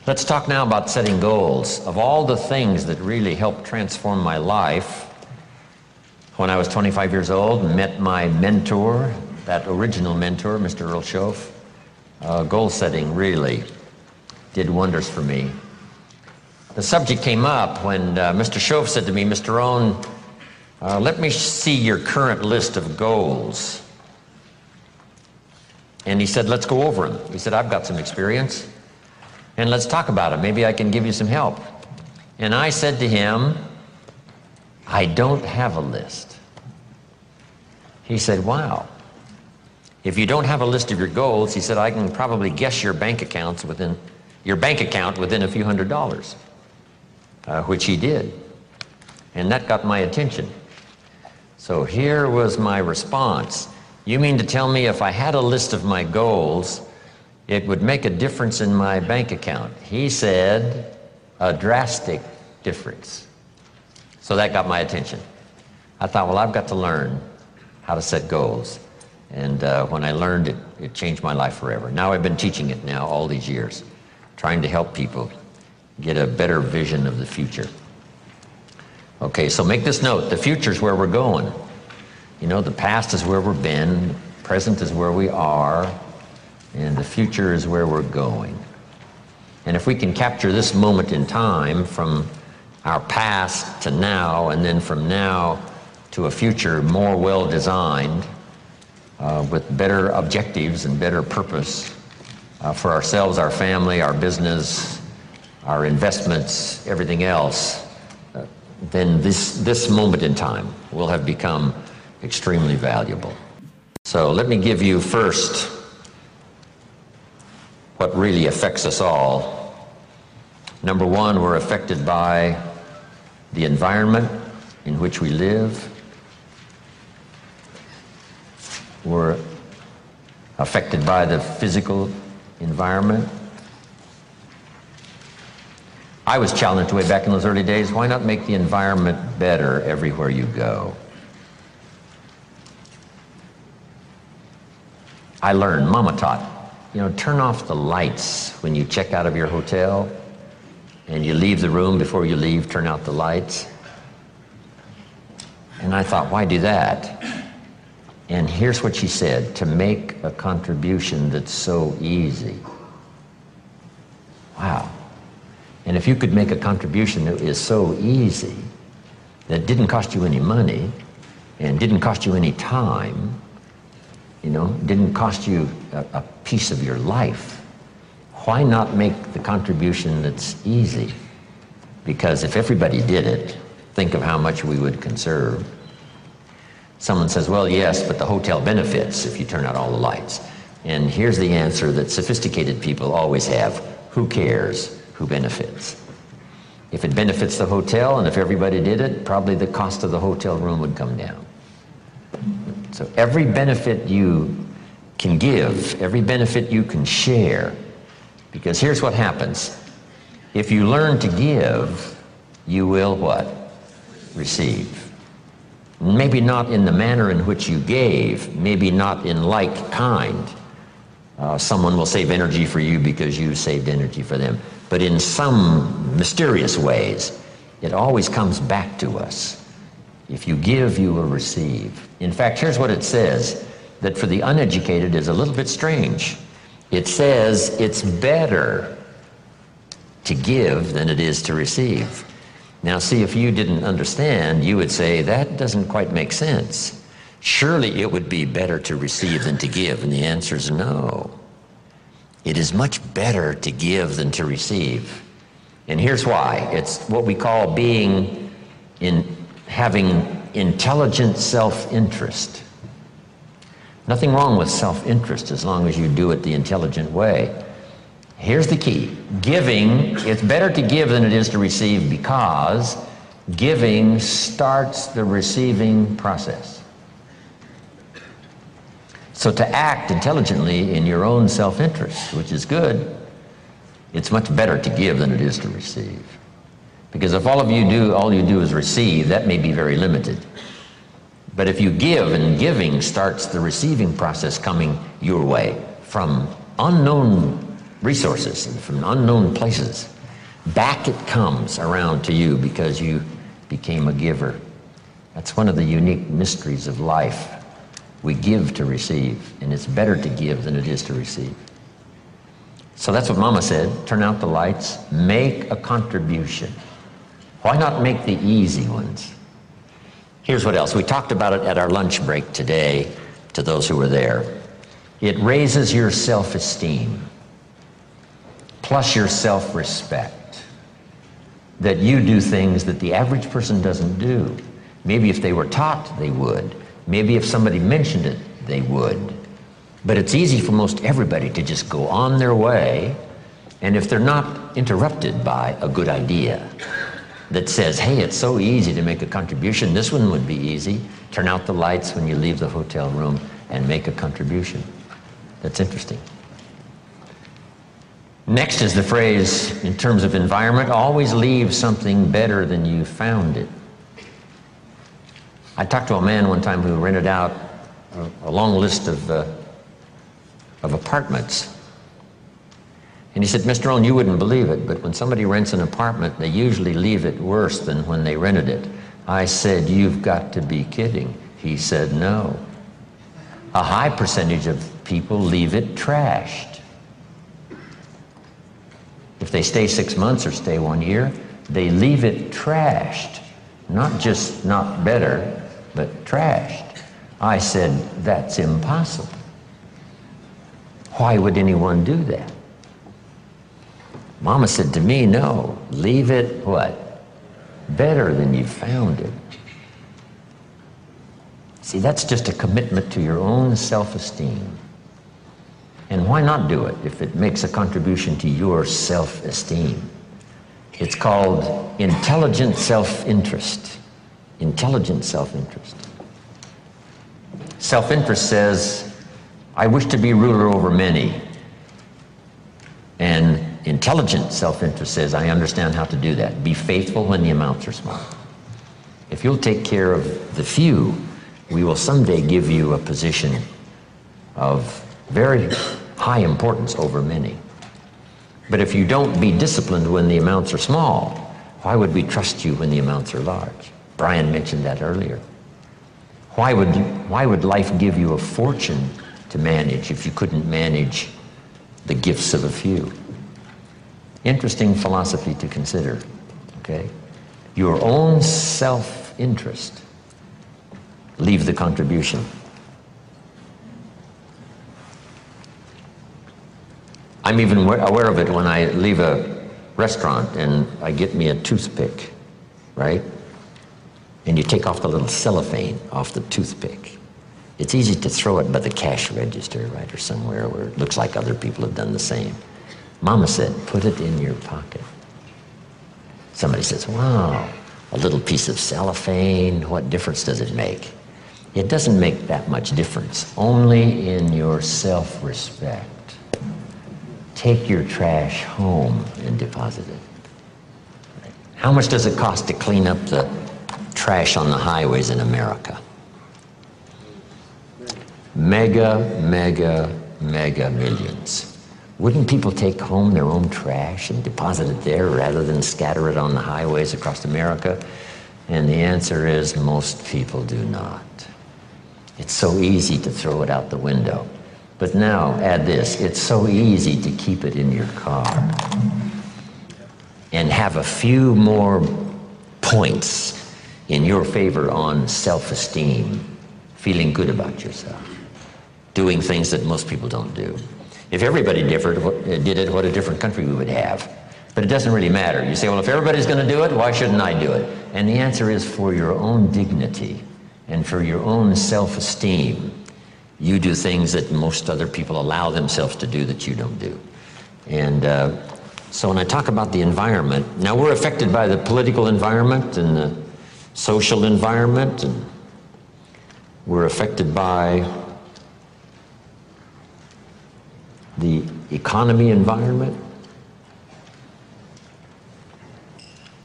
Let's talk now about setting goals. Of all the things that really helped transform my life, when I was 25 years old and met my mentor, that original mentor, Mr. Earl Shoaff, goal setting really did wonders for me. The subject came up when Mr. Shoaff said to me, "Mr. Rohn, let me see your current list of goals." And he said, "Let's go over them." He said, "I've got some experience, and let's talk about them. Maybe I can give you some help." And I said to him, "I don't have a list." He said, "Wow. If you don't have a list of your goals," he said, "I can probably guess your bank account within a few $100s, which he did. And that got my attention. So here was my response. "You mean to tell me if I had a list of my goals, it would make a difference in my bank account?" He said, "A drastic difference." So that got my attention. I thought, well, I've got to learn how to set goals. And when I learned it, it changed my life forever. Now I've been teaching it now all these years, trying to help people get a better vision of the future. Okay, so make this note. The future is where we're going. You know, the past is where we've been, the present is where we are, and the future is where we're going. And if we can capture this moment in time from our past to now, and then from now to a future more well-designed, with better objectives and better purpose for ourselves, our family, our business, our investments, everything else, then this moment in time will have become extremely valuable. So let me give you first what really affects us all. Number one, we're affected by the environment in which we live. We're affected by the physical environment. I was challenged way back in those early days, why not make the environment better everywhere you go? I learned, Mama taught, turn off the lights when you check out of your hotel and you leave the room. Before you leave, turn out the lights. And I thought, why do that? And here's what she said: to make a contribution that's so easy. Wow. And if you could make a contribution that is so easy, that didn't cost you any money, and didn't cost you any time, didn't cost you a piece of your life, why not make the contribution that's easy? Because if everybody did it, think of how much we would conserve. Someone says, well, yes, but the hotel benefits if you turn out all the lights. And here's the answer that sophisticated people always have: who cares who benefits? If it benefits the hotel, and if everybody did it, probably the cost of the hotel room would come down. So every benefit you can give, every benefit you can share, because here's what happens. If you learn to give, you will what? Receive. Maybe not in the manner in which you gave, maybe not in like kind. Someone will save energy for you because you saved energy for them. But in some mysterious ways, it always comes back to us. If you give, you will receive. In fact, here's what it says, that for the uneducated is a little bit strange. It says it's better to give than it is to receive. Now see, if you didn't understand, you would say, that doesn't quite make sense. Surely it would be better to receive than to give, and the answer is no. It is much better to give than to receive. And here's why. It's what we call having intelligent self-interest. Nothing wrong with self-interest as long as you do it the intelligent way. Here's the key. Giving, it's better to give than it is to receive, because giving starts the receiving process. So to act intelligently in your own self-interest, which is good, it's much better to give than it is to receive. Because if all you do is receive, that may be very limited. But if you give, and giving starts the receiving process coming your way from unknown resources and from unknown places. Back it comes around to you because you became a giver. That's one of the unique mysteries of life. We give to receive, and it's better to give than it is to receive. So that's what Mama said. Turn out the lights, make a contribution. Why not make the easy ones? Here's what else. We talked about it at our lunch break today to those who were there. It raises your self-esteem, plus your self-respect, that you do things that the average person doesn't do. Maybe if they were taught, they would. Maybe if somebody mentioned it, they would. But it's easy for most everybody to just go on their way, and if they're not interrupted by a good idea that says, hey, it's so easy to make a contribution, this one would be easy. Turn out the lights when you leave the hotel room and make a contribution. That's interesting. Next is the phrase, in terms of environment, always leave something better than you found it. I talked to a man one time who rented out a long list of apartments. And he said, Mr. Owen, you wouldn't believe it, but when somebody rents an apartment, they usually leave it worse than when they rented it. I said, you've got to be kidding. He said, no. A high percentage of people leave it trashed. If they stay 6 months or stay 1 year, they leave it trashed. Not just not better, but trashed. I said, that's impossible. Why would anyone do that? Mama said to me, no, leave it what? Better than you found it. See, that's just a commitment to your own self-esteem. And why not do it if it makes a contribution to your self-esteem? It's called intelligent self-interest. Intelligent self-interest. Self-interest says, I wish to be ruler over many. And intelligent self-interest says, I understand how to do that. Be faithful when the amounts are small. If you'll take care of the few, we will someday give you a position of very high importance over many. But if you don't be disciplined when the amounts are small, why would we trust you when the amounts are large? Brian mentioned that earlier. Why would life give you a fortune to manage if you couldn't manage the gifts of a few? Interesting philosophy to consider, okay? Your own self-interest. Leave the contribution. I'm even aware of it when I leave a restaurant and I get me a toothpick, right? And you take off the little cellophane off the toothpick. It's easy to throw it by the cash register, right, or somewhere where it looks like other people have done the same. Mama said, put it in your pocket. Somebody says, wow, a little piece of cellophane, what difference does it make? It doesn't make that much difference, only in your self-respect. Take your trash home and deposit it. How much does it cost to clean up the trash on the highways in America? Mega millions. Wouldn't people take home their own trash and deposit it there rather than scatter it on the highways across America? And the answer is most people do not. It's so easy to throw it out the window. But now add this, it's so easy to keep it in your car and have a few more points in your favor on self-esteem, feeling good about yourself, doing things that most people don't do. If everybody did it, what a different country we would have. But it doesn't really matter. You say, well, if everybody's going to do it, why shouldn't I do it? And the answer is for your own dignity and for your own self-esteem. You do things that most other people allow themselves to do that you don't do. And so when I talk about the environment, now we're affected by the political environment and the social environment, and we're affected by the economy environment.